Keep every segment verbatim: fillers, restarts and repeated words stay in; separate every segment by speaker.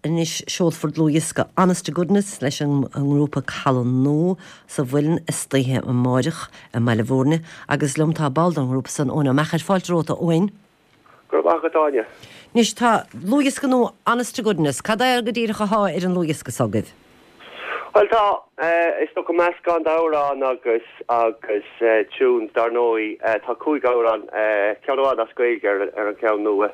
Speaker 1: inis seolford Lúisca honest to goodness leis an grúpa Callan nó sa bhfuiln istíthe an máireach a meilehórne agus lom tá bald an grúpa san óna mechar fáiltróta óin.
Speaker 2: Gur bagatáine.
Speaker 1: Nis tá Lúisca nó honest to goodness, cad é go dtírecha há ar an Lúisca sagad?
Speaker 2: Well tá, is sto go meascán dárán agus agus tún dar nóí tá cúig árán ceanhád a scuig ar an ceann nua.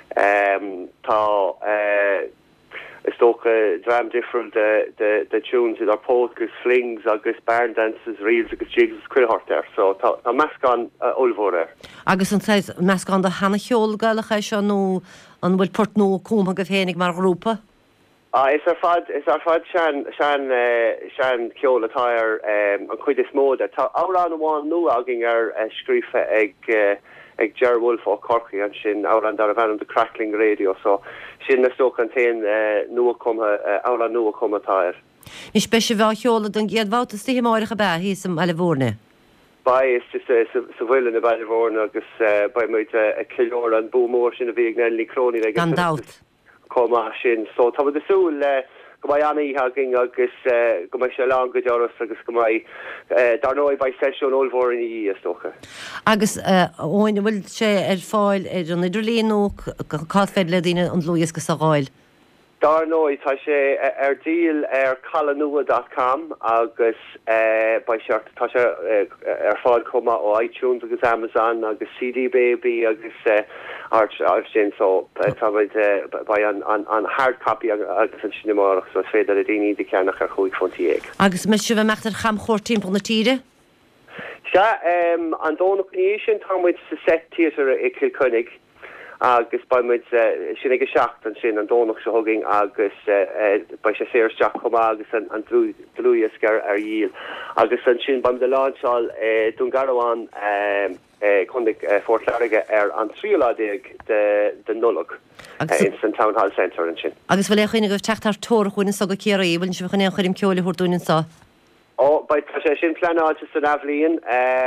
Speaker 2: Tá is sto dram different the tunes with our polkas, flings agus barn dances, reels agus jigs cuilhart there. So tá meascán olmhór there.
Speaker 1: Agus an sais meascán de hana cheol galach seo nó an bhfuil port nó cúma go fénig mar grúpa?
Speaker 2: Ah, is ar fad is ar fad sean sean sean ceol atáir an chuid is móda. Tá árán amháin nua agin ar scrífa ag ag Ger Wolf ó Corky an sin árán dar a bhean the Crackling Radio, so sin na sto contain nua cuma árán nua cuma atáir.
Speaker 1: Ní speisi bheith cheola don géad bhátas tí máireach a bheith hí sam eilehórne?
Speaker 2: Ba is just sa bhfuil na bailehórne agus ba muid a cileor an búmór sin a bhí ag nelí cróní ag
Speaker 1: an dát.
Speaker 2: Coma sin, so tá the súl go mai anna hagin agus go mai se lá go deras agus go mai dar nóid bei sesiún olmhór in í stocha.
Speaker 1: Agus óin bhfuil sé ar fáil ar an idirlíonú cáfed le dtíine an Lúisca sa gáil?
Speaker 2: Dar nóid tá sé ar díal ar callanua dot com agus bei seart tá sé ar fáil cuma ó iTunes agus Amazon agus C D Baby agus art sin, so tá by an an hard copy agus an sinimárach so féidir a daoine de ceannach ar chuig fontiéig.
Speaker 1: Agus me si bheith meachtar cham chóir timp na tíre?
Speaker 2: Se an dónach ní sin tá muid sa set theatre i Kilcunnig agus ba muid sin ag seach an sin an dónach se hoging agus ba sé séir seach chumá agus an drúiascar ar díal agus an sin bam de láinsáil dún garháin chundig fortlaige ar an tríoladéag de nulach in St Town Hall Centre an sin.
Speaker 1: Agus bhfuil chuoine goh teachtar tóir chuoine sa go céirí bhfuil si chuine chuirim ceola chuirúinn sa?
Speaker 2: Oh, by tá sin planáte san Avlíon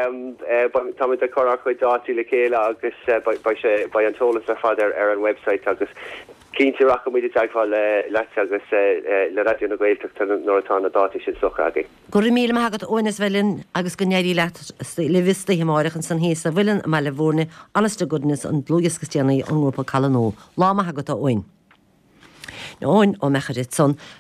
Speaker 2: tá de chorá chuid dátí le chéile agus by an tólas ar fad ar an website agus cínteach go muidir teagháil le agus le radio na Gaeltachta nóir na dátí sin socha agé.
Speaker 1: Gur míle agad ónas bhfuilin agus go neirí le vista himáireach san héasa bhfuilin me le bhórne honest to goodness an Lúisca Stianaí an grúpa Callan nó. Lá agad a óin. Óin ó mechar it son